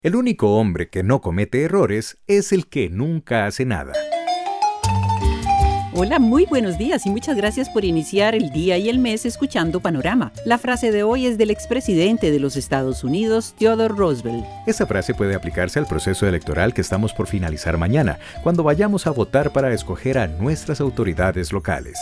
El único hombre que no comete errores es el que nunca hace nada. Hola, muy buenos días y muchas gracias por iniciar el día y el mes escuchando Panorama. La frase de hoy es del expresidente de los Estados Unidos, Theodore Roosevelt. Esa frase puede aplicarse al proceso electoral que estamos por finalizar mañana, cuando vayamos a votar para escoger a nuestras autoridades locales.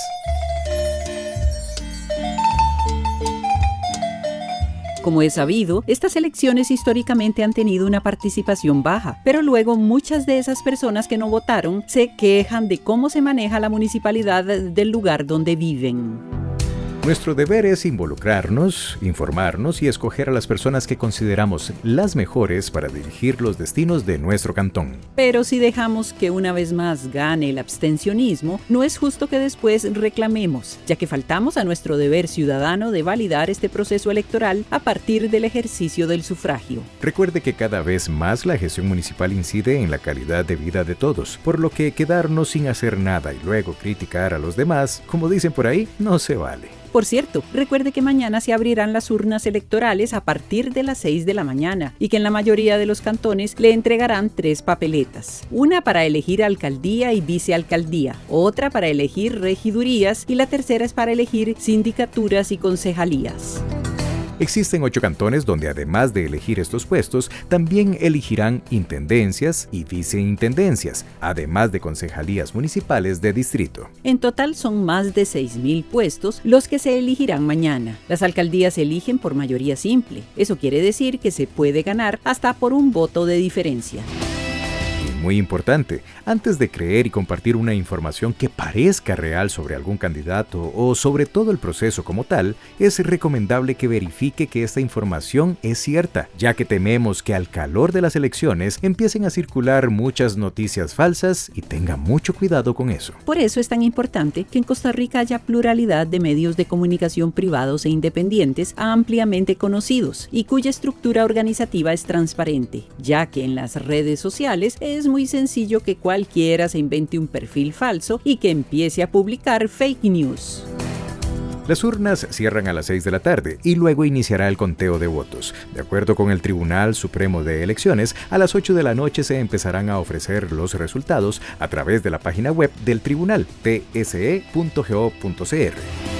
Como es sabido, estas elecciones históricamente han tenido una participación baja, pero luego muchas de esas personas que no votaron se quejan de cómo se maneja la municipalidad del lugar donde viven. Nuestro deber es involucrarnos, informarnos y escoger a las personas que consideramos las mejores para dirigir los destinos de nuestro cantón. Pero si dejamos que una vez más gane el abstencionismo, no es justo que después reclamemos, ya que faltamos a nuestro deber ciudadano de validar este proceso electoral a partir del ejercicio del sufragio. Recuerde que cada vez más la gestión municipal incide en la calidad de vida de todos, por lo que quedarnos sin hacer nada y luego criticar a los demás, como dicen por ahí, no se vale. Por cierto, recuerde que mañana se abrirán las urnas electorales a partir de las 6 de la mañana y que en la mayoría de los cantones le entregarán 3 papeletas. Una para elegir alcaldía y vicealcaldía, otra para elegir regidurías y la tercera es para elegir sindicaturas y concejalías. Existen 8 cantones donde además de elegir estos puestos, también elegirán intendencias y viceintendencias, además de concejalías municipales de distrito. En total son más de 6,000 puestos los que se elegirán mañana. Las alcaldías se eligen por mayoría simple. Eso quiere decir que se puede ganar hasta por un voto de diferencia. Muy importante, antes de creer y compartir una información que parezca real sobre algún candidato o sobre todo el proceso como tal, es recomendable que verifique que esta información es cierta, ya que tememos que al calor de las elecciones empiecen a circular muchas noticias falsas y tenga mucho cuidado con eso. Por eso es tan importante que en Costa Rica haya pluralidad de medios de comunicación privados e independientes ampliamente conocidos y cuya estructura organizativa es transparente, ya que en las redes sociales es muy sencillo que cualquiera se invente un perfil falso y que empiece a publicar fake news. Las urnas cierran a las 6 de la tarde y luego iniciará el conteo de votos. De acuerdo con el Tribunal Supremo de Elecciones, a las 8 de la noche se empezarán a ofrecer los resultados a través de la página web del tribunal, tse.go.cr.